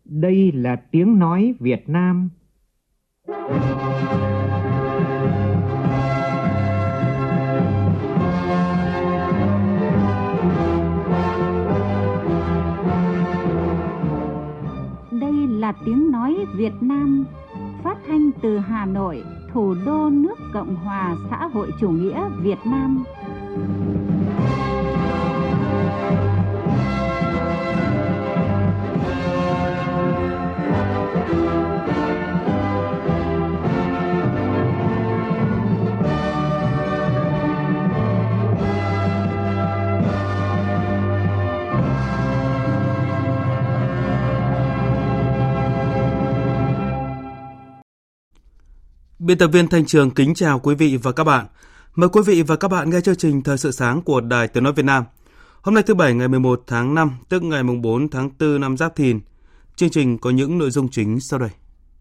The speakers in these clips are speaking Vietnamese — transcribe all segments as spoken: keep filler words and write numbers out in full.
Đây là tiếng nói Việt Nam. Đây là tiếng nói Việt Nam, phát thanh từ Hà Nội, thủ đô nước Cộng hòa xã hội chủ nghĩa Việt Nam. Biên tập viên Thanh Trường kính chào quý vị và các bạn. Mời quý vị và các bạn nghe chương trình Thời sự sáng của Đài Tiếng nói Việt Nam. Hôm nay thứ Bảy ngày mười một tháng năm, tức ngày bốn tháng tư năm Giáp Thìn. Chương trình có những nội dung chính sau đây.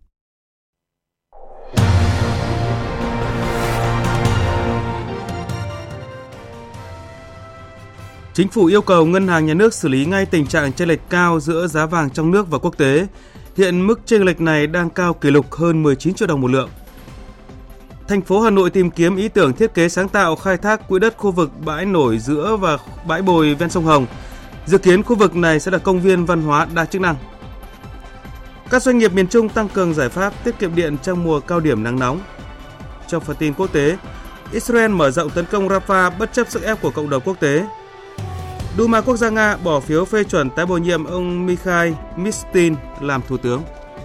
Chính phủ yêu cầu Ngân hàng Nhà nước xử lý ngay tình trạng chênh lệch cao giữa giá vàng trong nước và quốc tế. Hiện mức chênh lệch này đang cao kỷ lục hơn mười chín triệu đồng một lượng. Thành phố Hà Nội tìm kiếm ý tưởng thiết kế sáng tạo khai thác quỹ đất khu vực bãi nổi giữa và bãi bồi ven sông Hồng. Dự kiến khu vực này sẽ là công viên văn hóa đa chức năng. Các doanh nghiệp miền Trung tăng cường giải pháp tiết kiệm điện trong mùa cao điểm nắng nóng. Trong phần tin quốc tế, Israel mở rộng tấn công Rafah bất chấp sức ép của cộng đồng quốc tế. Duma quốc gia Nga bỏ phiếu phê chuẩn tái bổ nhiệm ông Mikhail Mishustin làm thủ tướng.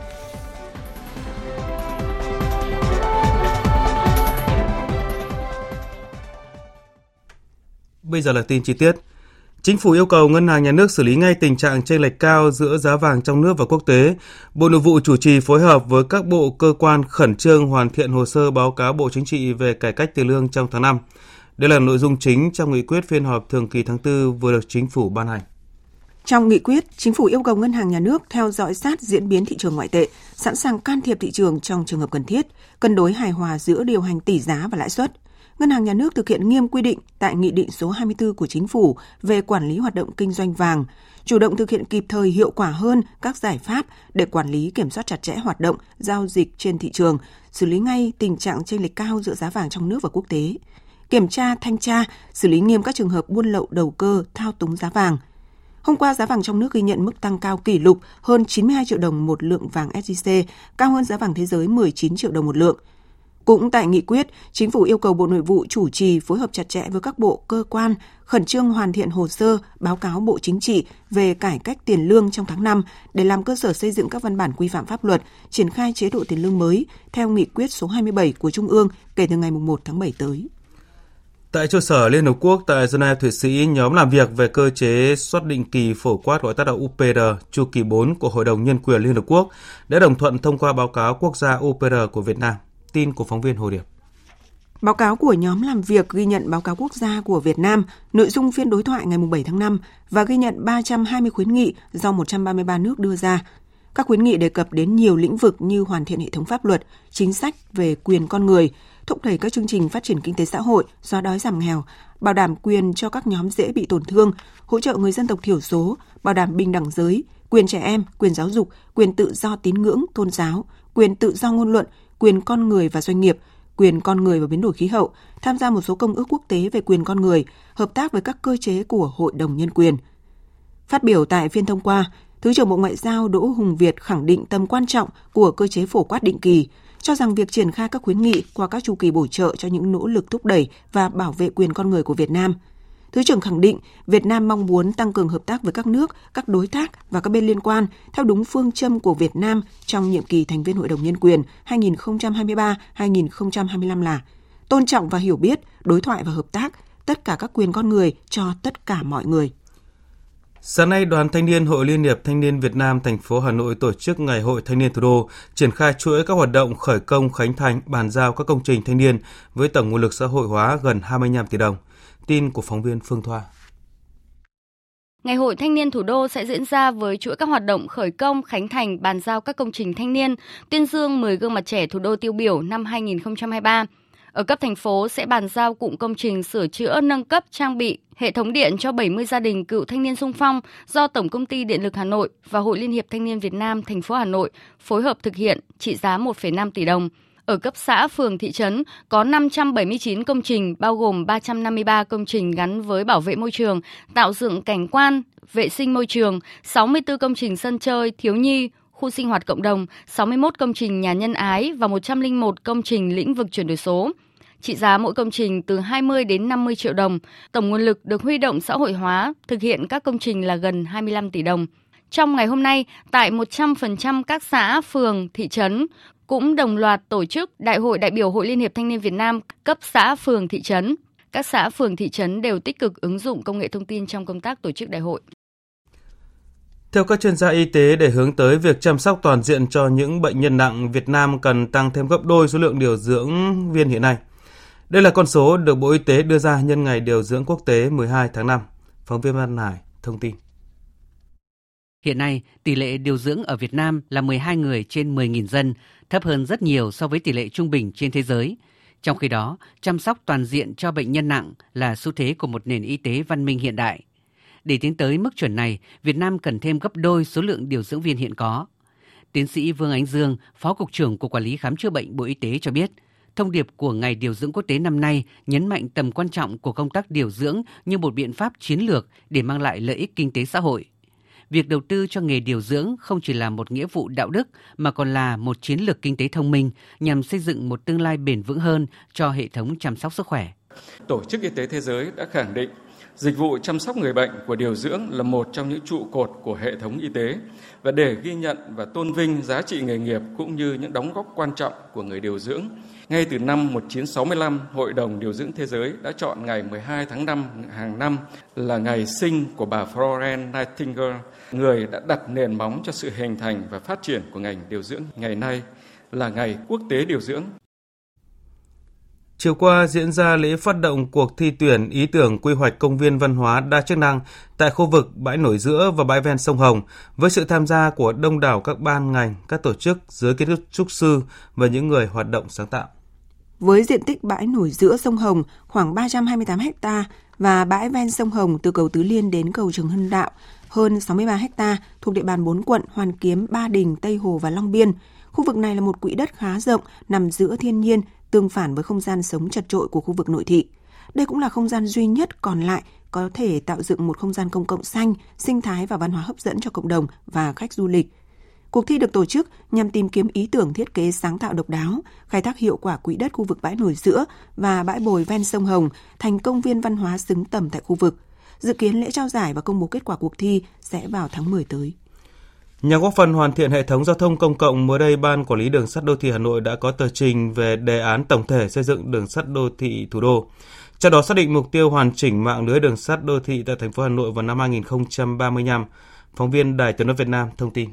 Bây giờ là tin chi tiết. Chính phủ yêu cầu Ngân hàng Nhà nước xử lý ngay tình trạng chênh lệch cao giữa giá vàng trong nước và quốc tế. Bộ Nội vụ chủ trì phối hợp với các bộ cơ quan khẩn trương hoàn thiện hồ sơ báo cáo Bộ Chính trị về cải cách tiền lương trong tháng năm. Đây là nội dung chính trong nghị quyết phiên họp thường kỳ tháng tư vừa được Chính phủ ban hành. Trong nghị quyết, Chính phủ yêu cầu Ngân hàng Nhà nước theo dõi sát diễn biến thị trường ngoại tệ, sẵn sàng can thiệp thị trường trong trường hợp cần thiết, cân đối hài hòa giữa điều hành tỷ giá và lãi suất. Ngân hàng Nhà nước thực hiện nghiêm quy định tại Nghị định số hai mươi tư của Chính phủ về quản lý hoạt động kinh doanh vàng, chủ động thực hiện kịp thời hiệu quả hơn các giải pháp để quản lý kiểm soát chặt chẽ hoạt động, giao dịch trên thị trường, xử lý ngay tình trạng chênh lệch cao giữa giá vàng trong nước và quốc tế. Kiểm tra, thanh tra, xử lý nghiêm các trường hợp buôn lậu đầu cơ, thao túng giá vàng. Hôm qua, giá vàng trong nước ghi nhận mức tăng cao kỷ lục hơn chín mươi hai triệu đồng một lượng vàng ét gi xê, cao hơn giá vàng thế giới mười chín triệu đồng một lượng. Cũng tại nghị quyết, Chính phủ yêu cầu Bộ Nội vụ chủ trì phối hợp chặt chẽ với các bộ, cơ quan, khẩn trương hoàn thiện hồ sơ, báo cáo Bộ Chính trị về cải cách tiền lương trong tháng năm để làm cơ sở xây dựng các văn bản quy phạm pháp luật, triển khai chế độ tiền lương mới theo nghị quyết số hai mươi bảy của Trung ương kể từ ngày một tháng bảy tới. Tại trụ sở Liên Hợp Quốc tại Geneva, Thụy Sĩ, nhóm làm việc về cơ chế soát định kỳ phổ quát gọi tắt là u pê rờ chu kỳ bốn của Hội đồng Nhân quyền Liên Hợp Quốc đã đồng thuận thông qua báo cáo quốc gia u pê rờ của Việt Nam. Tin của phóng viên Hồ Điệp. Báo cáo của nhóm làm việc ghi nhận báo cáo quốc gia của Việt Nam, nội dung phiên đối thoại ngày bảy tháng năm và ghi nhận ba trăm hai mươi khuyến nghị do một trăm ba mươi ba nước đưa ra. Các khuyến nghị đề cập đến nhiều lĩnh vực như hoàn thiện hệ thống pháp luật, chính sách về quyền con người, thúc đẩy các chương trình phát triển kinh tế xã hội, xóa đói giảm nghèo, bảo đảm quyền cho các nhóm dễ bị tổn thương, hỗ trợ người dân tộc thiểu số, bảo đảm bình đẳng giới, quyền trẻ em, quyền giáo dục, quyền tự do tín ngưỡng, tôn giáo, quyền tự do ngôn luận, quyền con người và doanh nghiệp, quyền con người và biến đổi khí hậu, tham gia một số công ước quốc tế về quyền con người, hợp tác với các cơ chế của Hội đồng Nhân quyền. Phát biểu tại phiên thông qua, Thứ trưởng Bộ Ngoại giao Đỗ Hùng Việt khẳng định tầm quan trọng của cơ chế phổ quát định kỳ, cho rằng việc triển khai các khuyến nghị qua các chu kỳ bổ trợ cho những nỗ lực thúc đẩy và bảo vệ quyền con người của Việt Nam. Thứ trưởng khẳng định Việt Nam mong muốn tăng cường hợp tác với các nước, các đối tác và các bên liên quan theo đúng phương châm của Việt Nam trong nhiệm kỳ thành viên Hội đồng Nhân quyền hai nghìn không trăm hai mươi ba đến hai nghìn không trăm hai mươi lăm là tôn trọng và hiểu biết, đối thoại và hợp tác, tất cả các quyền con người cho tất cả mọi người. Sáng nay, Đoàn Thanh niên Hội Liên hiệp Thanh niên Việt Nam thành phố Hà Nội tổ chức Ngày hội Thanh niên thủ đô, triển khai chuỗi các hoạt động khởi công, khánh thành, bàn giao các công trình thanh niên với tổng nguồn lực xã hội hóa gần hai mươi lăm tỷ đồng. Tin của phóng viên Phương Thoa. Ngày hội Thanh niên thủ đô sẽ diễn ra với chuỗi các hoạt động khởi công, khánh thành, bàn giao các công trình thanh niên, tuyên dương mười gương mặt trẻ thủ đô tiêu biểu năm hai nghìn không trăm hai mươi ba. Ở cấp thành phố sẽ bàn giao cụm công trình sửa chữa nâng cấp trang bị hệ thống điện cho bảy mươi gia đình cựu thanh niên xung phong do Tổng công ty Điện lực Hà Nội và Hội Liên hiệp Thanh niên Việt Nam thành phố Hà Nội phối hợp thực hiện, trị giá một phẩy năm tỷ đồng. Ở cấp xã, phường, thị trấn có năm trăm bảy mươi chín công trình, bao gồm ba trăm năm mươi ba công trình gắn với bảo vệ môi trường, tạo dựng cảnh quan, vệ sinh môi trường, sáu mươi tư công trình sân chơi, thiếu nhi, khu sinh hoạt cộng đồng, sáu mươi mốt công trình nhà nhân ái và một trăm lẻ một công trình lĩnh vực chuyển đổi số. Trị giá mỗi công trình từ hai mươi đến năm mươi triệu đồng, tổng nguồn lực được huy động xã hội hóa, thực hiện các công trình là gần hai mươi lăm tỷ đồng. Trong ngày hôm nay, tại một trăm phần trăm các xã, phường, thị trấn cũng đồng loạt tổ chức Đại hội đại biểu Hội Liên hiệp Thanh niên Việt Nam cấp xã, phường, thị trấn. Các xã, phường, thị trấn đều tích cực ứng dụng công nghệ thông tin trong công tác tổ chức đại hội. Theo các chuyên gia y tế, để hướng tới việc chăm sóc toàn diện cho những bệnh nhân nặng, Việt Nam cần tăng thêm gấp đôi số lượng điều dưỡng viên hiện nay. Đây là con số được Bộ Y tế đưa ra nhân ngày điều dưỡng quốc tế mười hai tháng năm. Phóng viên Văn Hải thông tin. Hiện nay, tỷ lệ điều dưỡng ở Việt Nam là mười hai người trên mười nghìn dân, thấp hơn rất nhiều so với tỷ lệ trung bình trên thế giới. Trong khi đó, chăm sóc toàn diện cho bệnh nhân nặng là xu thế của một nền y tế văn minh hiện đại. Để tiến tới mức chuẩn này, Việt Nam cần thêm gấp đôi số lượng điều dưỡng viên hiện có. Tiến sĩ Vương Ánh Dương, Phó Cục trưởng Cục Quản lý Khám chữa bệnh Bộ Y tế cho biết, thông điệp của Ngày Điều dưỡng Quốc tế năm nay nhấn mạnh tầm quan trọng của công tác điều dưỡng như một biện pháp chiến lược để mang lại lợi ích kinh tế xã hội. Việc đầu tư cho nghề điều dưỡng không chỉ là một nghĩa vụ đạo đức mà còn là một chiến lược kinh tế thông minh nhằm xây dựng một tương lai bền vững hơn cho hệ thống chăm sóc sức khỏe. Tổ chức Y tế Thế giới đã khẳng định dịch vụ chăm sóc người bệnh của điều dưỡng là một trong những trụ cột của hệ thống y tế, và để ghi nhận và tôn vinh giá trị nghề nghiệp cũng như những đóng góp quan trọng của người điều dưỡng, ngay từ năm một nghìn chín trăm sáu mươi lăm, Hội đồng Điều dưỡng Thế giới đã chọn ngày mười hai tháng năm hàng năm là ngày sinh của bà Florence Nightingale, người đã đặt nền móng cho sự hình thành và phát triển của ngành điều dưỡng. Ngày nay là Ngày Quốc tế Điều dưỡng. Chiều qua diễn ra lễ phát động cuộc thi tuyển ý tưởng quy hoạch công viên văn hóa đa chức năng tại khu vực bãi nổi giữa và bãi ven sông Hồng với sự tham gia của đông đảo các ban ngành, các tổ chức, giới kiến trúc sư và những người hoạt động sáng tạo. Với diện tích bãi nổi giữa sông Hồng khoảng ba trăm hai mươi tám héc ta và bãi ven sông Hồng từ cầu Tứ Liên đến cầu Trần Hưng Đạo hơn sáu mươi ba héc ta thuộc địa bàn bốn quận Hoàn Kiếm, Ba Đình, Tây Hồ và Long Biên. Khu vực này là một quỹ đất khá rộng nằm giữa thiên nhiên, tương phản với không gian sống chật chội của khu vực nội thị. Đây cũng là không gian duy nhất còn lại có thể tạo dựng một không gian công cộng xanh, sinh thái và văn hóa hấp dẫn cho cộng đồng và khách du lịch. Cuộc thi được tổ chức nhằm tìm kiếm ý tưởng thiết kế sáng tạo độc đáo, khai thác hiệu quả quỹ đất khu vực bãi nổi giữa và bãi bồi ven sông Hồng thành công viên văn hóa xứng tầm tại khu vực. Dự kiến lễ trao giải và công bố kết quả cuộc thi sẽ vào tháng mười tới. Nhằm góp phần hoàn thiện hệ thống giao thông công cộng, mới đây Ban Quản lý Đường sắt Đô thị Hà Nội đã có tờ trình về đề án tổng thể xây dựng đường sắt đô thị thủ đô. Trong đó xác định mục tiêu hoàn chỉnh mạng lưới đường sắt đô thị tại thành phố Hà Nội vào năm hai nghìn không trăm ba mươi lăm. Phóng viên Đài Tiếng nói Việt Nam thông tin.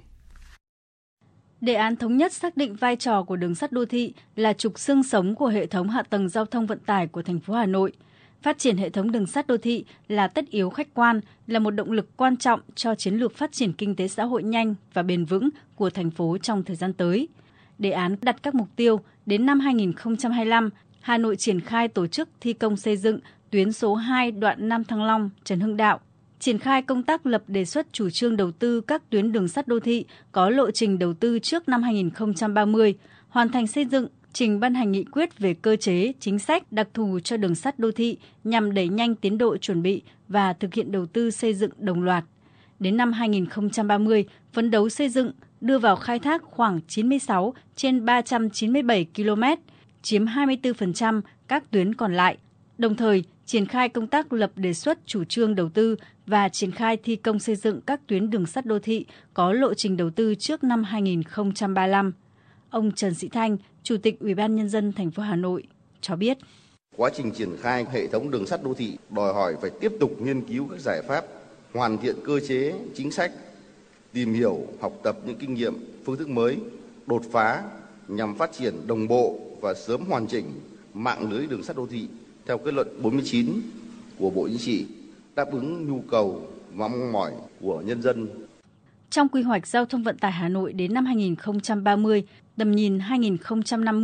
Đề án thống nhất xác định vai trò của đường sắt đô thị là trục xương sống của hệ thống hạ tầng giao thông vận tải của thành phố Hà Nội. Phát triển hệ thống đường sắt đô thị là tất yếu khách quan, là một động lực quan trọng cho chiến lược phát triển kinh tế xã hội nhanh và bền vững của thành phố trong thời gian tới. Đề án đặt các mục tiêu đến năm hai nghìn không trăm hai mươi lăm, Hà Nội triển khai tổ chức thi công xây dựng tuyến số hai đoạn Nam Thăng Long, Trần Hưng Đạo, triển khai công tác lập đề xuất chủ trương đầu tư các tuyến đường sắt đô thị có lộ trình đầu tư trước năm hai nghìn không trăm ba mươi, hoàn thành xây dựng, trình ban hành nghị quyết về cơ chế, chính sách đặc thù cho đường sắt đô thị nhằm đẩy nhanh tiến độ chuẩn bị và thực hiện đầu tư xây dựng đồng loạt. Đến năm hai nghìn không trăm ba mươi, phấn đấu xây dựng, đưa vào khai thác khoảng chín mươi sáu trên ba trăm chín mươi bảy ki lô mét, chiếm hai mươi tư phần trăm các tuyến còn lại. Đồng thời, triển khai công tác lập đề xuất chủ trương đầu tư và triển khai thi công xây dựng các tuyến đường sắt đô thị có lộ trình đầu tư trước năm hai nghìn không trăm ba mươi lăm. Ông Trần Sĩ Thanh, Chủ tịch Ủy ban Nhân dân thành phố Hà Nội cho biết. Quá trình triển khai hệ thống đường sắt đô thị đòi hỏi phải tiếp tục nghiên cứu các giải pháp, hoàn thiện cơ chế, chính sách, tìm hiểu, học tập những kinh nghiệm, phương thức mới, đột phá nhằm phát triển đồng bộ và sớm hoàn chỉnh mạng lưới đường sắt đô thị theo kết luận bốn mươi chín của Bộ Chính trị, đáp ứng nhu cầu và mong mỏi của nhân dân. Trong quy hoạch giao thông vận tải Hà Nội đến năm hai nghìn không trăm ba mươi, tầm nhìn hai nghìn không trăm năm mươi,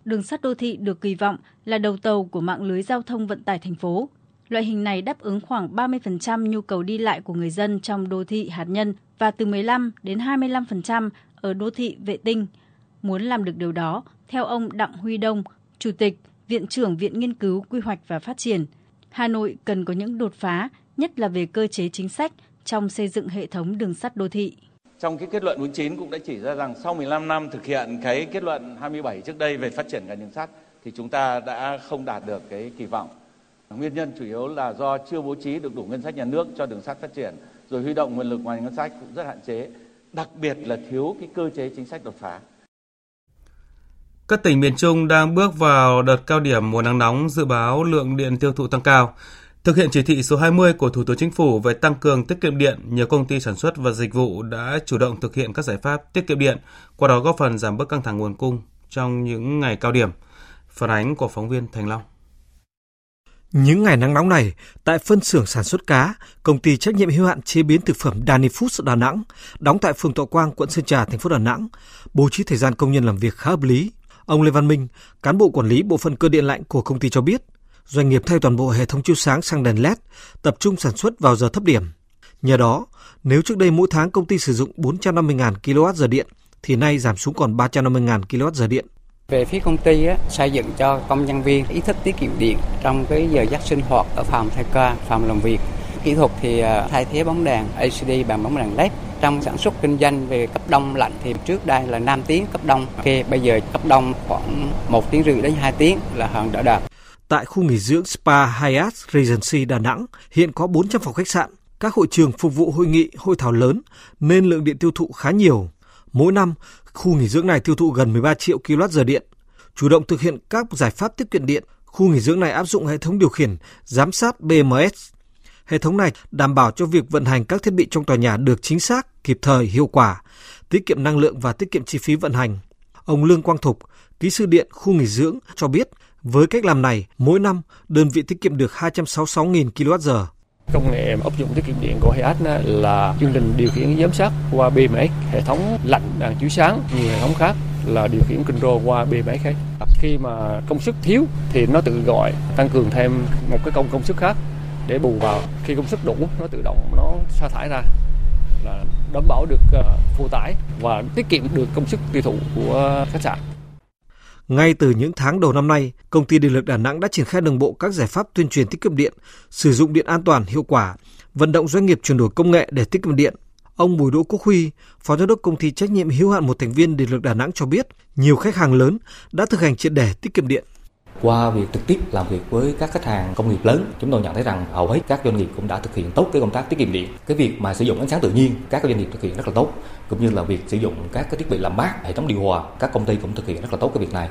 đường sắt đô thị được kỳ vọng là đầu tàu của mạng lưới giao thông vận tải thành phố. Loại hình này đáp ứng khoảng ba mươi phần trăm nhu cầu đi lại của người dân trong đô thị hạt nhân và từ mười lăm đến hai mươi lăm phần trăm ở đô thị vệ tinh. Muốn làm được điều đó, theo ông Đặng Huy Đông, Chủ tịch, Viện trưởng Viện Nghiên cứu Quy hoạch và Phát triển, Hà Nội cần có những đột phá, nhất là về cơ chế chính sách trong xây dựng hệ thống đường sắt đô thị. Trong cái kết luận bốn mươi chín cũng đã chỉ ra rằng sau mười lăm năm thực hiện cái kết luận hai mươi bảy trước đây về phát triển ngành đường sắt thì chúng ta đã không đạt được cái kỳ vọng. Nguyên nhân chủ yếu là do chưa bố trí được đủ ngân sách nhà nước cho đường sắt phát triển, rồi huy động nguồn lực ngoài ngân sách cũng rất hạn chế, đặc biệt là thiếu cái cơ chế chính sách đột phá. Các tỉnh miền Trung đang bước vào đợt cao điểm mùa nắng nóng, dự báo lượng điện tiêu thụ tăng cao. Thực hiện chỉ thị số hai mươi của Thủ tướng Chính phủ về tăng cường tiết kiệm điện, nhiều công ty sản xuất và dịch vụ đã chủ động thực hiện các giải pháp tiết kiệm điện, qua đó góp phần giảm bớt căng thẳng nguồn cung trong những ngày cao điểm. Phản ánh của phóng viên Thành Long. Những ngày nắng nóng này, tại phân xưởng sản xuất cá, công ty trách nhiệm hữu hạn chế biến thực phẩm Dani Foods Đà Nẵng, đóng tại phường Thọ Quang, quận Sơn Trà, thành phố Đà Nẵng, bố trí thời gian công nhân làm việc khá hợp lý. Ông Lê Văn Minh, cán bộ quản lý bộ phận cơ điện lạnh của công ty cho biết, doanh nghiệp thay toàn bộ hệ thống chiếu sáng sang đèn led, tập trung sản xuất vào giờ thấp điểm. Nhờ đó, nếu trước đây mỗi tháng công ty sử dụng bốn trăm năm mươi nghìn ki lô oát giờ điện, thì nay giảm xuống còn ba trăm năm mươi nghìn ki lô oát giờ điện. Về phía công ty á, xây dựng cho công nhân viên ý thức tiết kiệm điện trong cái giờ giấc sinh hoạt ở phòng thay ca, phòng làm việc. Kỹ thuật thì thay thế bóng đèn lờ xê đê bằng bóng đèn led. Trong sản xuất kinh doanh về cấp đông lạnh thì trước đây là năm tiếng cấp đông, ok, bây giờ cấp đông khoảng một tiếng rưỡi đến hai tiếng là hoàn đã đạt. Tại khu nghỉ dưỡng Spa Hyatt Regency Đà Nẵng hiện có bốn trăm phòng khách sạn, các hội trường phục vụ hội nghị, hội thảo lớn nên lượng điện tiêu thụ khá nhiều. Mỗi năm, khu nghỉ dưỡng này tiêu thụ gần mười ba triệu ki lô oát giờ điện. Chủ động thực hiện các giải pháp tiết kiệm điện, khu nghỉ dưỡng này áp dụng hệ thống điều khiển giám sát bê em ét. Hệ thống này đảm bảo cho việc vận hành các thiết bị trong tòa nhà được chính xác, kịp thời, hiệu quả, tiết kiệm năng lượng và tiết kiệm chi phí vận hành. Ông Lương Quang Thục, kỹ sư điện khu nghỉ dưỡng cho biết, với cách làm này, mỗi năm đơn vị tiết kiệm được hai trăm sáu mươi sáu nghìn ki lô oát giờ. Công nghệ áp dụng tiết kiệm điện của Hyatt là chương trình điều khiển giám sát qua bê em ét, hệ thống lạnh đèn chiếu sáng, nhiều hệ thống khác là điều khiển control qua bê em ét khác. Khi mà công suất thiếu thì nó tự gọi tăng cường thêm một cái công công suất khác để bù vào. Khi công suất đủ, nó tự động nó sa thải ra, là đảm bảo được phụ tải và tiết kiệm được công suất tiêu thụ của khách sạn. Ngay từ những tháng đầu năm nay, Công ty Điện lực Đà Nẵng đã triển khai đồng bộ các giải pháp tuyên truyền tiết kiệm điện, sử dụng điện an toàn, hiệu quả, vận động doanh nghiệp chuyển đổi công nghệ để tiết kiệm điện. Ông Bùi Đỗ Quốc Huy, Phó Giám đốc Công ty trách nhiệm hữu hạn một thành viên Điện lực Đà Nẵng cho biết, nhiều khách hàng lớn đã thực hành triệt để tiết kiệm điện. Qua việc trực tiếp làm việc với các khách hàng công nghiệp lớn, chúng tôi nhận thấy rằng hầu hết các doanh nghiệp cũng đã thực hiện tốt cái công tác tiết kiệm điện. Cái việc mà sử dụng ánh sáng tự nhiên, các doanh nghiệp thực hiện rất là tốt, cũng như là việc sử dụng các cái thiết bị làm mát, hệ thống điều hòa, các công ty cũng thực hiện rất là tốt cái việc này.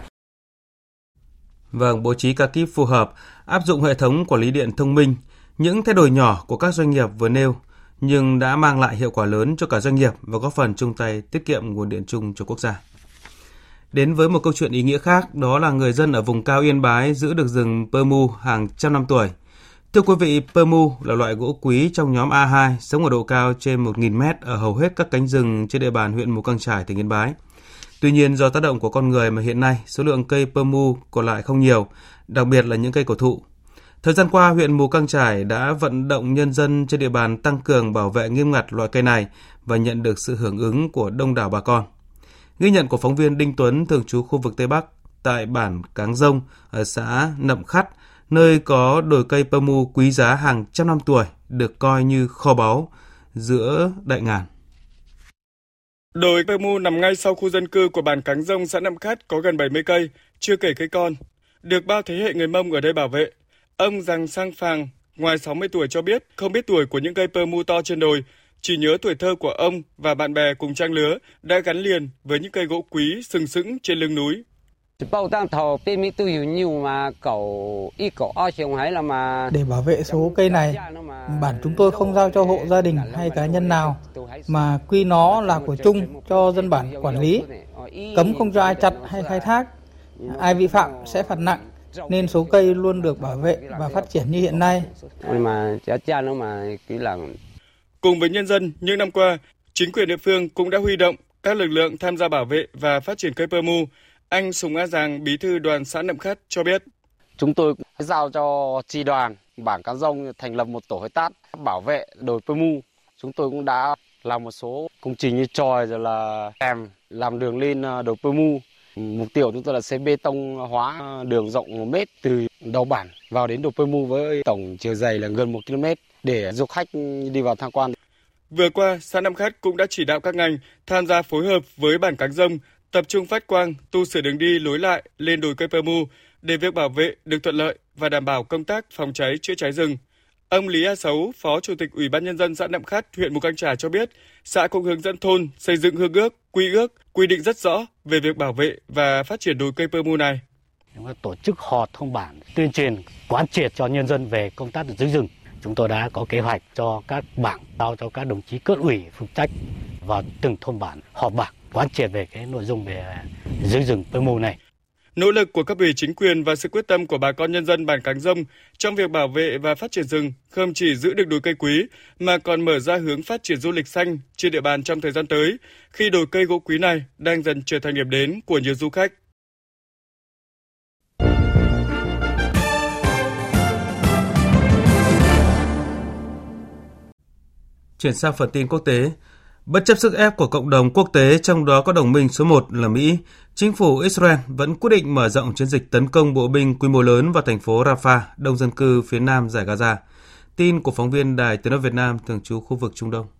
Vâng, bố trí ca kíp phù hợp, áp dụng hệ thống quản lý điện thông minh, những thay đổi nhỏ của các doanh nghiệp vừa nêu nhưng đã mang lại hiệu quả lớn cho cả doanh nghiệp và góp phần chung tay tiết kiệm nguồn điện chung cho quốc gia. Đến với một câu chuyện ý nghĩa khác, đó là người dân ở vùng cao Yên Bái giữ được rừng pơ mu hàng trăm năm tuổi. Thưa quý vị, pơ mu là loại gỗ quý trong nhóm A hai, sống ở độ cao trên một nghìn mét ở hầu hết các cánh rừng trên địa bàn huyện Mù Căng Chải, tỉnh Yên Bái. Tuy nhiên, do tác động của con người mà hiện nay số lượng cây pơ mu còn lại không nhiều, đặc biệt là những cây cổ thụ. Thời gian qua, huyện Mù Căng Chải đã vận động nhân dân trên địa bàn tăng cường bảo vệ nghiêm ngặt loại cây này và nhận được sự hưởng ứng của đông đảo bà con. Ghi nhận của phóng viên Đinh Tuấn, thường trú khu vực Tây Bắc, tại bản Cáng Rông ở xã Nậm Khắt, nơi có đồi cây pơ mu quý giá hàng trăm năm tuổi, được coi như kho báu giữa đại ngàn. Đồi pơ mu nằm ngay sau khu dân cư của bản Cáng Rông, xã Nậm Khắt có gần bảy mươi cây, chưa kể cây con, được bao thế hệ người Mông ở đây bảo vệ. Ông Giàng Sang Phàng, ngoài sáu mươi tuổi cho biết, không biết tuổi của những cây pơ mu to trên đồi, chỉ nhớ tuổi thơ của ông và bạn bè cùng trang lứa đã gắn liền với những cây gỗ quý sừng sững trên lưng núi. Để bảo vệ số cây này, bản chúng tôi không giao cho hộ gia đình hay cá nhân nào, mà quy nó là của chung cho dân bản quản lý, cấm không cho ai chặt hay khai thác. Ai vi phạm sẽ phạt nặng, nên số cây luôn được bảo vệ và phát triển như hiện nay. Cùng với nhân dân, những năm qua, chính quyền địa phương cũng đã huy động các lực lượng tham gia bảo vệ và phát triển cây pơ mu, Anh Sùng A Giàng, bí thư đoàn xã Nậm Khắt cho biết. Chúng tôi giao cho chi đoàn Bản Cán Rông thành lập một tổ hợp tác bảo vệ đồi Pơ Mu. Chúng tôi cũng đã làm một số công trình như chòi rồi là kèm làm đường lên đồi Pơ Mu. Mục tiêu chúng tôi là xây bê tông hóa đường rộng một mét từ đầu bản vào đến đồi Pơ Mu với tổng chiều dày là gần một ki lô mét để du khách đi vào tham quan. Vừa qua, xã Nậm Khắt cũng đã chỉ đạo các ngành tham gia phối hợp với Bản Cáng Rông tập trung phát quang, tu sửa đường đi lối lại lên đồi cây Pơ Mu để việc bảo vệ được thuận lợi và đảm bảo công tác phòng cháy chữa cháy rừng. Ông Lý A Sấu, Phó Chủ tịch Ủy ban Nhân dân xã Nậm Khắt, huyện Mù Cang Chải cho biết, xã cũng hướng dẫn thôn xây dựng hương ước, quy ước, quy định rất rõ về việc bảo vệ và phát triển đồi cây Pơ Mu này. Tổ chức họp thôn bản tuyên truyền quán triệt cho nhân dân về công tác giữ rừng. Chúng tôi đã có kế hoạch cho các bản, giao cho các đồng chí cấp ủy phụ trách vào từng thôn bản họp bản quán triệt về cái nội dung về giữ rừng Pơ Mu này. Nỗ lực của cấp ủy chính quyền và sự quyết tâm của bà con nhân dân Bản Cáng Rông trong việc bảo vệ và phát triển rừng không chỉ giữ được đồi cây quý mà còn mở ra hướng phát triển du lịch xanh trên địa bàn trong thời gian tới, khi đồi cây gỗ quý này đang dần trở thành điểm đến của nhiều du khách. Chuyển sang phần tin quốc tế. Bất chấp sức ép của cộng đồng quốc tế, trong đó có đồng minh số một là Mỹ, chính phủ Israel vẫn quyết định mở rộng chiến dịch tấn công bộ binh quy mô lớn vào thành phố Rafah, đông dân cư phía nam dải Gaza. Tin của phóng viên Đài Tiếng nói Việt Nam thường trú khu vực Trung Đông.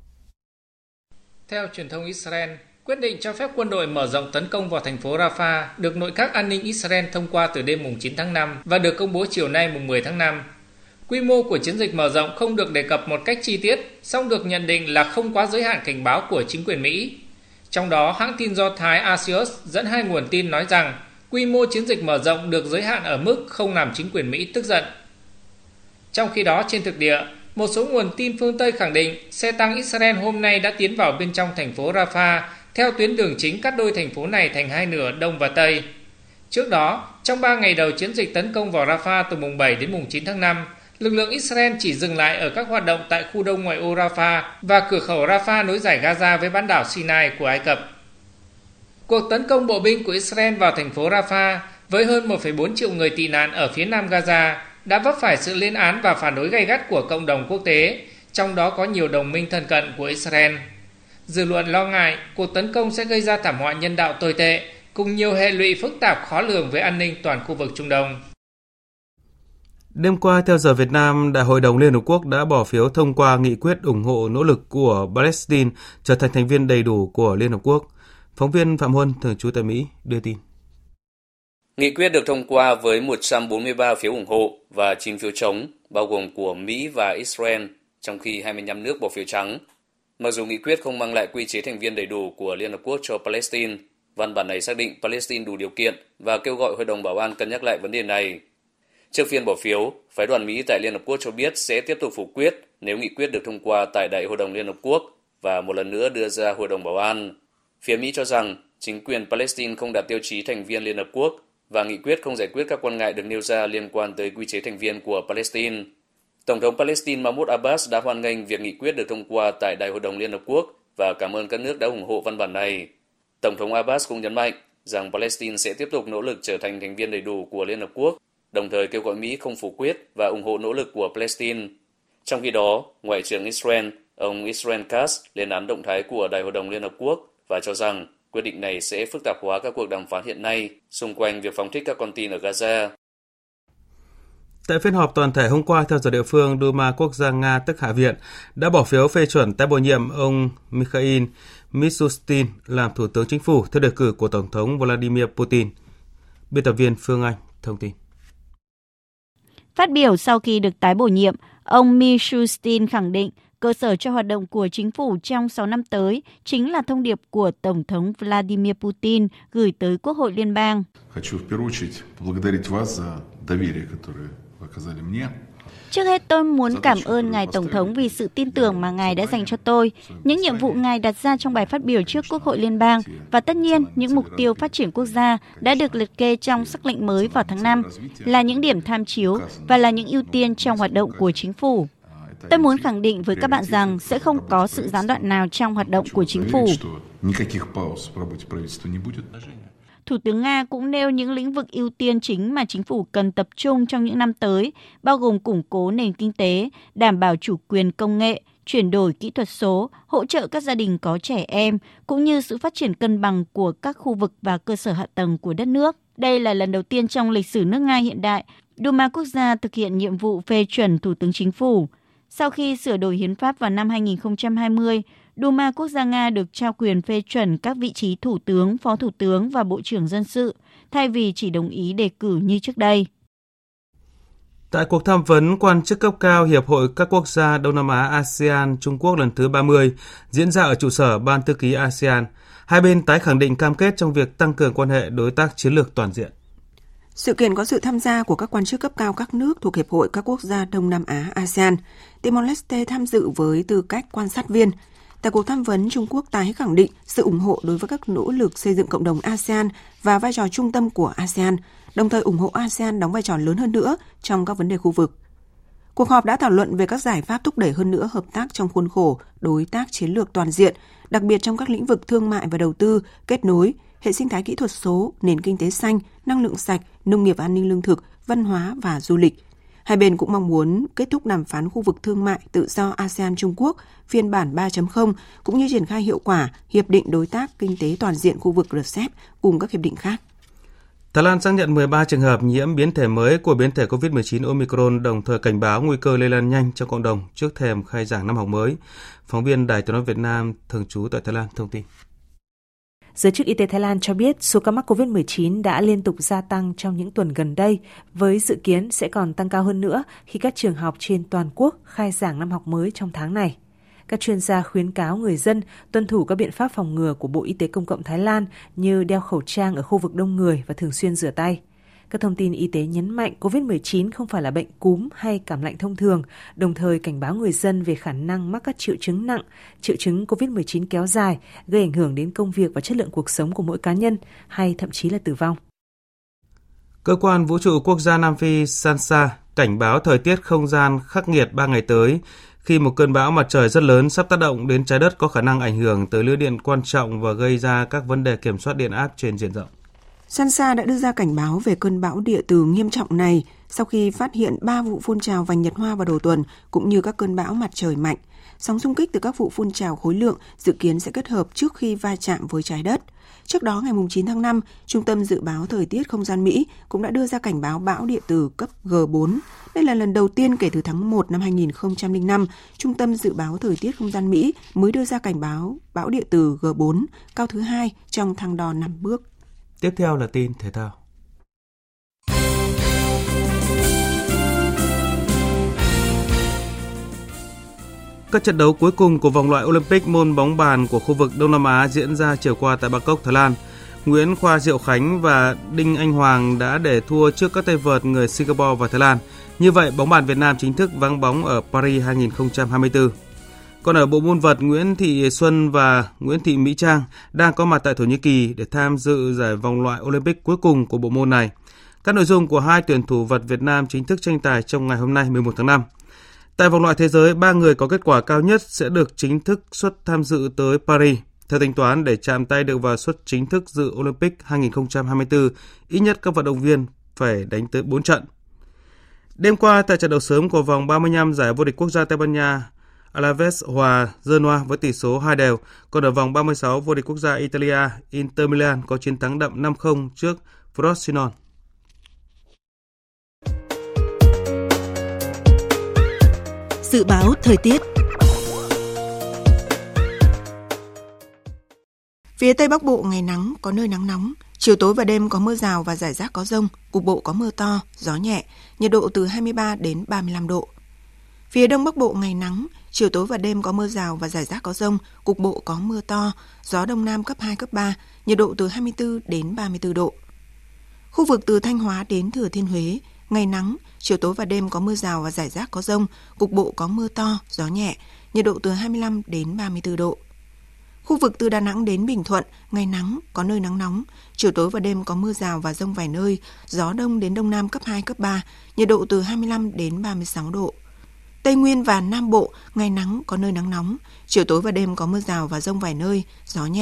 Theo truyền thông Israel, quyết định cho phép quân đội mở rộng tấn công vào thành phố Rafah được nội các an ninh Israel thông qua từ đêm chín tháng năm và được công bố chiều nay mười tháng năm. Quy mô của chiến dịch mở rộng không được đề cập một cách chi tiết, song được nhận định là không quá giới hạn cảnh báo của chính quyền Mỹ. Trong đó, hãng tin do Thái Axios dẫn hai nguồn tin nói rằng quy mô chiến dịch mở rộng được giới hạn ở mức không làm chính quyền Mỹ tức giận. Trong khi đó, trên thực địa, một số nguồn tin phương Tây khẳng định xe tăng Israel hôm nay đã tiến vào bên trong thành phố Rafah theo tuyến đường chính cắt đôi thành phố này thành hai nửa Đông và Tây. Trước đó, trong ba ngày đầu chiến dịch tấn công vào Rafah từ mùng bảy đến mùng chín tháng năm, lực lượng Israel chỉ dừng lại ở các hoạt động tại khu đông ngoại ô Rafah và cửa khẩu Rafah nối dải Gaza với bán đảo Sinai của Ai Cập. Cuộc tấn công bộ binh của Israel vào thành phố Rafah với hơn một phẩy bốn triệu người tị nạn ở phía nam Gaza đã vấp phải sự lên án và phản đối gay gắt của cộng đồng quốc tế, trong đó có nhiều đồng minh thân cận của Israel. Dư luận lo ngại cuộc tấn công sẽ gây ra thảm họa nhân đạo tồi tệ, cùng nhiều hệ lụy phức tạp khó lường với an ninh toàn khu vực Trung Đông. Đêm qua, theo giờ Việt Nam, Đại hội đồng Liên Hợp Quốc đã bỏ phiếu thông qua nghị quyết ủng hộ nỗ lực của Palestine trở thành thành viên đầy đủ của Liên Hợp Quốc. Phóng viên Phạm Huân, thường trú tại Mỹ, đưa tin. Nghị quyết được thông qua với một trăm bốn mươi ba phiếu ủng hộ và chín phiếu chống, bao gồm của Mỹ và Israel, trong khi hai mươi lăm nước bỏ phiếu trắng. Mặc dù nghị quyết không mang lại quy chế thành viên đầy đủ của Liên Hợp Quốc cho Palestine, văn bản này xác định Palestine đủ điều kiện và kêu gọi Hội đồng Bảo an cân nhắc lại vấn đề này. Trước phiên bỏ phiếu, phái đoàn Mỹ tại Liên Hợp Quốc cho biết sẽ tiếp tục phủ quyết nếu nghị quyết được thông qua tại Đại hội đồng Liên Hợp Quốc và một lần nữa đưa ra Hội đồng Bảo an. Phía Mỹ cho rằng chính quyền Palestine không đạt tiêu chí thành viên Liên Hợp Quốc và nghị quyết không giải quyết các quan ngại được nêu ra liên quan tới quy chế thành viên của Palestine. Tổng thống Palestine Mahmoud Abbas đã hoan nghênh việc nghị quyết được thông qua tại Đại hội đồng Liên Hợp Quốc và cảm ơn các nước đã ủng hộ văn bản này. Tổng thống Abbas cũng nhấn mạnh rằng Palestine sẽ tiếp tục nỗ lực trở thành thành viên đầy đủ của Liên Hợp Quốc, đồng thời kêu gọi Mỹ không phủ quyết và ủng hộ nỗ lực của Palestine. Trong khi đó, Ngoại trưởng Israel, ông Israel Katz lên án động thái của Đại hội đồng Liên Hợp Quốc và cho rằng quyết định này sẽ phức tạp hóa các cuộc đàm phán hiện nay xung quanh việc phóng thích các con tin ở Gaza. Tại phiên họp toàn thể hôm qua, theo giờ địa phương, Duma Quốc gia Nga tức Hạ viện đã bỏ phiếu phê chuẩn tái bổ nhiệm ông Mikhail Mishustin làm Thủ tướng Chính phủ theo đề cử của Tổng thống Vladimir Putin. Biên tập viên Phương Anh thông tin. Phát biểu sau khi được tái bổ nhiệm, ông Mishustin khẳng định cơ sở cho hoạt động của chính phủ trong sáu năm tới chính là thông điệp của Tổng thống Vladimir Putin gửi tới Quốc hội Liên bang. Trước hết tôi muốn cảm ơn Ngài Tổng thống vì sự tin tưởng mà Ngài đã dành cho tôi, những nhiệm vụ Ngài đặt ra trong bài phát biểu trước Quốc hội Liên bang và tất nhiên những mục tiêu phát triển quốc gia đã được liệt kê trong sắc lệnh mới vào tháng năm là những điểm tham chiếu và là những ưu tiên trong hoạt động của chính phủ. Tôi muốn khẳng định với các bạn rằng sẽ không có sự gián đoạn nào trong hoạt động của chính phủ. Thủ tướng Nga cũng nêu những lĩnh vực ưu tiên chính mà chính phủ cần tập trung trong những năm tới, bao gồm củng cố nền kinh tế, đảm bảo chủ quyền công nghệ, chuyển đổi kỹ thuật số, hỗ trợ các gia đình có trẻ em, cũng như sự phát triển cân bằng của các khu vực và cơ sở hạ tầng của đất nước. Đây là lần đầu tiên trong lịch sử nước Nga hiện đại, Duma Quốc gia thực hiện nhiệm vụ phê chuẩn Thủ tướng Chính phủ. Sau khi sửa đổi hiến pháp vào năm hai nghìn không trăm hai mươi, Duma Quốc gia Nga được trao quyền phê chuẩn các vị trí thủ tướng, phó thủ tướng và bộ trưởng dân sự, thay vì chỉ đồng ý đề cử như trước đây. Tại cuộc tham vấn quan chức cấp cao Hiệp hội các quốc gia Đông Nam Á a sê an Trung Quốc lần thứ ba mươi diễn ra ở trụ sở Ban Thư ký a sê an, hai bên tái khẳng định cam kết trong việc tăng cường quan hệ đối tác chiến lược toàn diện. Sự kiện có sự tham gia của các quan chức cấp cao các nước thuộc Hiệp hội các quốc gia Đông Nam Á a sê an. Timor-Leste tham dự với tư cách quan sát viên. Tại cuộc tham vấn, Trung Quốc tái khẳng định sự ủng hộ đối với các nỗ lực xây dựng cộng đồng a sê an và vai trò trung tâm của a sê an, đồng thời ủng hộ a sê an đóng vai trò lớn hơn nữa trong các vấn đề khu vực. Cuộc họp đã thảo luận về các giải pháp thúc đẩy hơn nữa hợp tác trong khuôn khổ đối tác chiến lược toàn diện, đặc biệt trong các lĩnh vực thương mại và đầu tư, kết nối, hệ sinh thái kỹ thuật số, nền kinh tế xanh, năng lượng sạch, nông nghiệp và an ninh lương thực, văn hóa và du lịch. Hai bên cũng mong muốn kết thúc đàm phán khu vực thương mại tự do a sê an Trung Quốc phiên bản ba chấm không, cũng như triển khai hiệu quả Hiệp định Đối tác Kinh tế Toàn diện khu vực rờ xê e pê cùng các hiệp định khác. Thái Lan xác nhận mười ba trường hợp nhiễm biến thể mới của biến thể covid mười chín Omicron, đồng thời cảnh báo nguy cơ lây lan nhanh trong cộng đồng trước thềm khai giảng năm học mới. Phóng viên Đài Tiếng nói Việt Nam thường trú tại Thái Lan thông tin. Giới chức y tế Thái Lan cho biết số ca mắc covid mười chín đã liên tục gia tăng trong những tuần gần đây, với dự kiến sẽ còn tăng cao hơn nữa khi các trường học trên toàn quốc khai giảng năm học mới trong tháng này. Các chuyên gia khuyến cáo người dân tuân thủ các biện pháp phòng ngừa của Bộ Y tế Công cộng Thái Lan như đeo khẩu trang ở khu vực đông người và thường xuyên rửa tay. Các thông tin y tế nhấn mạnh covid mười chín không phải là bệnh cúm hay cảm lạnh thông thường, đồng thời cảnh báo người dân về khả năng mắc các triệu chứng nặng, triệu chứng covid mười chín kéo dài, gây ảnh hưởng đến công việc và chất lượng cuộc sống của mỗi cá nhân, hay thậm chí là tử vong. Cơ quan Vũ trụ Quốc gia Nam Phi SANSA cảnh báo thời tiết không gian khắc nghiệt ba ngày tới, khi một cơn bão mặt trời rất lớn sắp tác động đến trái đất có khả năng ảnh hưởng tới lưới điện quan trọng và gây ra các vấn đề kiểm soát điện áp trên diện rộng. SANSA đã đưa ra cảnh báo về cơn bão địa từ nghiêm trọng này sau khi phát hiện ba vụ phun trào vành nhật hoa vào đầu tuần, cũng như các cơn bão mặt trời mạnh. Sóng xung kích từ các vụ phun trào khối lượng dự kiến sẽ kết hợp trước khi va chạm với trái đất. Trước đó, ngày chín tháng năm, Trung tâm Dự báo Thời tiết Không gian Mỹ cũng đã đưa ra cảnh báo bão địa từ cấp G bốn. Đây là lần đầu tiên kể từ tháng một năm hai nghìn không trăm lẻ năm, Trung tâm Dự báo Thời tiết Không gian Mỹ mới đưa ra cảnh báo bão địa từ G bốn, cao thứ hai trong thang đo năm bước. Tiếp theo là tin thể thao. Các trận đấu cuối cùng của vòng loại Olympic môn bóng bàn của khu vực Đông Nam Á diễn ra chiều qua tại Bangkok, Thái Lan. Nguyễn Khoa Diệu Khánh và Đinh Anh Hoàng đã để thua trước các tay vợt người Singapore và Thái Lan. Như vậy, bóng bàn Việt Nam chính thức vắng bóng ở Paris hai nghìn không trăm hai mươi tư. Còn ở bộ môn vợt, Nguyễn Thị Xuân và Nguyễn Thị Mỹ Trang đang có mặt tại Thổ Nhĩ Kỳ để tham dự giải vòng loại Olympic cuối cùng của bộ môn này. Các nội dung của hai tuyển thủ vợt Việt Nam chính thức tranh tài trong ngày hôm nay mười một tháng năm. Tại vòng loại thế giới, ba người có kết quả cao nhất sẽ được chính thức xuất tham dự tới Paris. Theo tính toán, để chạm tay được vào suất chính thức dự Olympic hai nghìn không trăm hai mươi tư, ít nhất các vận động viên phải đánh tới bốn trận. Đêm qua, tại trận đấu sớm của vòng ba mươi lăm giải vô địch quốc gia Tây Ban Nha, Alaves hòa Genoa với tỷ số hai đều. Còn ở vòng ba mươi sáu vô địch quốc gia Italia, Inter Milan có chiến thắng đậm năm không trước Frosinone. Dự báo thời tiết. Phía Tây Bắc Bộ ngày nắng, có nơi nắng nóng. Chiều tối và đêm có mưa rào và rải rác có dông, cục bộ có mưa to, gió nhẹ, nhiệt độ từ hai mươi ba đến ba mươi lăm độ. Phía Đông Bắc Bộ ngày nắng, chiều tối và đêm có mưa rào và rải rác có dông, cục bộ có mưa to, gió Đông Nam cấp hai, cấp ba, nhiệt độ từ hai mươi tư đến ba mươi tư độ. Khu vực từ Thanh Hóa đến Thừa Thiên Huế, ngày nắng, chiều tối và đêm có mưa rào và rải rác có dông, cục bộ có mưa to, gió nhẹ, nhiệt độ từ hai mươi lăm đến ba mươi tư độ. Khu vực từ Đà Nẵng đến Bình Thuận, ngày nắng, có nơi nắng nóng, chiều tối và đêm có mưa rào và dông vài nơi, gió Đông đến Đông Nam cấp hai, cấp ba, nhiệt độ từ hai mươi lăm đến ba mươi sáu độ. Tây Nguyên và Nam Bộ, ngày nắng, có nơi nắng nóng, chiều tối và đêm có mưa rào và dông vài nơi, gió nhẹ,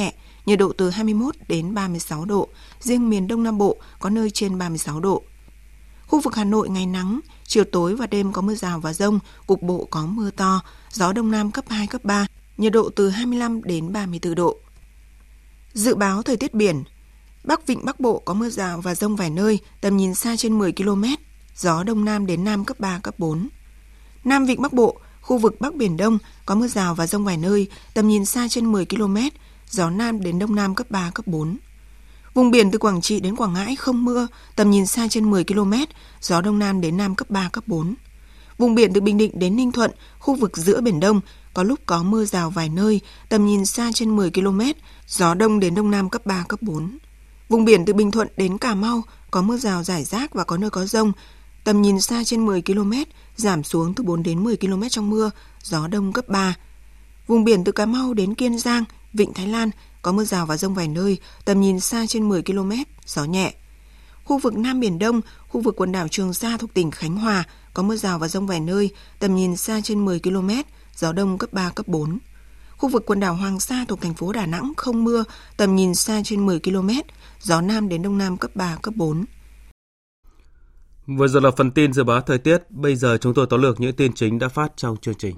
nhiệt độ từ hai mươi mốt đến ba mươi sáu độ, riêng miền Đông Nam Bộ có nơi trên ba mươi sáu độ. Khu vực Hà Nội ngày nắng, chiều tối và đêm có mưa rào và dông, cục bộ có mưa to, gió Đông Nam cấp hai, cấp ba, nhiệt độ từ hai mươi lăm đến ba mươi tư độ. Dự báo thời tiết biển, Bắc Vịnh Bắc Bộ có mưa rào và dông vài nơi, tầm nhìn xa trên mười ki lô mét, gió Đông Nam đến Nam cấp ba, cấp bốn. Nam Vịnh Bắc Bộ, khu vực Bắc Biển Đông có mưa rào và dông vài nơi, tầm nhìn xa trên mười ki lô mét, gió Nam đến Đông Nam cấp ba, cấp bốn. Vùng biển từ Quảng Trị đến Quảng Ngãi không mưa, tầm nhìn xa trên mười ki lô mét, gió Đông Nam đến Nam cấp ba, cấp bốn. Vùng biển từ Bình Định đến Ninh Thuận, khu vực giữa Biển Đông có lúc có mưa rào vài nơi, tầm nhìn xa trên mười ki lô mét, gió Đông đến Đông Nam cấp ba, cấp bốn. Vùng biển từ Bình Thuận đến Cà Mau có mưa rào rải rác và có nơi có dông, tầm nhìn xa trên mười ki lô mét, giảm xuống từ bốn đến mười ki lô mét trong mưa, gió Đông cấp ba. Vùng biển từ Cà Mau đến Kiên Giang, Vịnh Thái Lan có mưa rào và dông vài nơi, tầm nhìn xa trên mười ki lô mét, gió nhẹ. Khu vực Nam Biển Đông, khu vực quần đảo Trường Sa thuộc tỉnh Khánh Hòa có mưa rào và dông vài nơi, tầm nhìn xa trên mười ki lô mét, gió Đông cấp ba, cấp bốn. Khu vực quần đảo Hoàng Sa thuộc thành phố Đà Nẵng không mưa, tầm nhìn xa trên mười ki lô mét, gió Nam đến Đông Nam cấp ba, cấp bốn. Vừa rồi là phần tin dự báo thời tiết, bây giờ chúng tôi tóm lược những tin chính đã phát trong chương trình.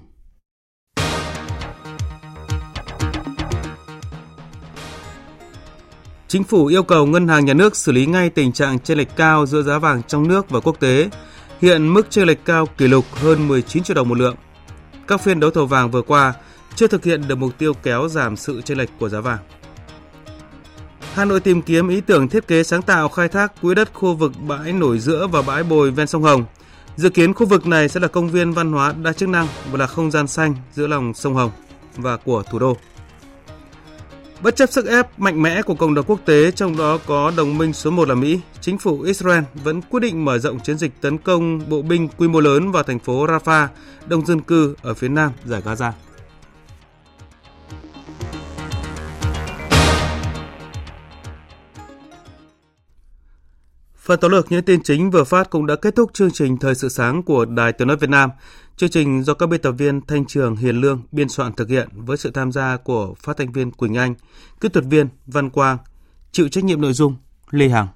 Chính phủ yêu cầu Ngân hàng Nhà nước xử lý ngay tình trạng chênh lệch cao giữa giá vàng trong nước và quốc tế. Hiện mức chênh lệch cao kỷ lục hơn mười chín triệu đồng một lượng. Các phiên đấu thầu vàng vừa qua chưa thực hiện được mục tiêu kéo giảm sự chênh lệch của giá vàng. Hà Nội tìm kiếm ý tưởng thiết kế sáng tạo khai thác quỹ đất khu vực bãi nổi giữa và bãi bồi ven sông Hồng. Dự kiến khu vực này sẽ là công viên văn hóa đa chức năng và là không gian xanh giữa lòng sông Hồng và của thủ đô. Bất chấp sức ép mạnh mẽ của cộng đồng quốc tế, trong đó có đồng minh số một là Mỹ, chính phủ Israel vẫn quyết định mở rộng chiến dịch tấn công bộ binh quy mô lớn vào thành phố Rafah, đông dân cư ở phía nam dải Gaza. Phần tóm lược những tin chính vừa phát cũng đã kết thúc chương trình Thời sự sáng của Đài Tiếng nói Việt Nam. Chương trình do các biên tập viên Thanh Trường, Hiền Lương biên soạn thực hiện với sự tham gia của phát thanh viên Quỳnh Anh, kỹ thuật viên Văn Quang, chịu trách nhiệm nội dung Lê Hằng.